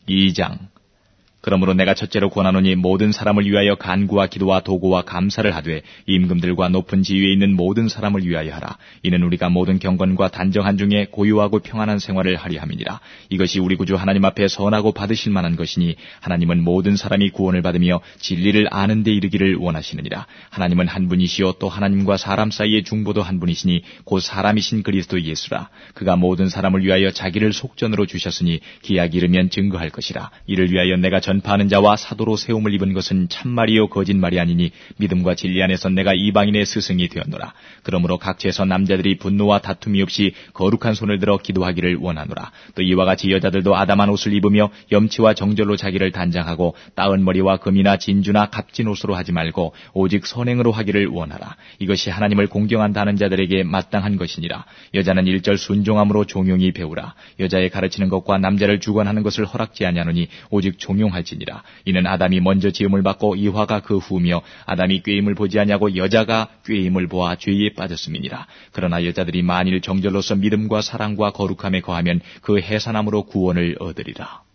2장. 그러므로 내가 첫째로 권하노니 모든 사람을 위하여 간구와 기도와 도구와 감사를 하되 임금들과 높은 지위에 있는 모든 사람을 위하여 하라. 이는 우리가 모든 경건과 단정한 중에 고요하고 평안한 생활을 하리 함이니라. 이것이 우리 구주 하나님 앞에 선하고 받으실 만한 것이니 하나님은 모든 사람이 구원을 받으며 진리를 아는 데 이르기를 원하시느니라. 하나님은 한 분이시요 또 하나님과 사람 사이의 중보도 한 분이시니 곧 사람이신 그리스도 예수라. 그가 모든 사람을 위하여 자기를 속전으로 주셨으니 기약이 이르면 증거할 것이라. 이를 위하여 내가 전파하는 자와 사도로 세움을 입은 것은 참말이요 거짓말이 아니니 믿음과 진리 안에서 내가 이방인의 스승이 되었노라. 그러므로 각처에서 남자들이 분노와 다툼이 없이 거룩한 손을 들어 기도하기를 원하노라. 또 이와 같이 여자들도 아담한 옷을 입으며 염치와 정절로 자기를 단장하고 따은 머리와 금이나 진주나 값진 옷으로 하지 말고 오직 선행으로 하기를 원하라. 이것이 하나님을 공경한다 하는 자들에게 마땅한 것이니라. 여자는 일절 순종함으로 종용히 배우라. 여자의 가르치는 것과 남자를 주관하는 것을 허락지 아니하노니 오직 종용할지니라. 이는 아담이 먼저 지음을 받고 이화가 그 후며 아담이 꾀임을 보지 아니하고 여자가 꾀임을 보아 죄에 빠졌음이니라. 그러나 여자들이 만일 정절로서 믿음과 사랑과 거룩함에 거하면 그 해산함으로 구원을 얻으리라.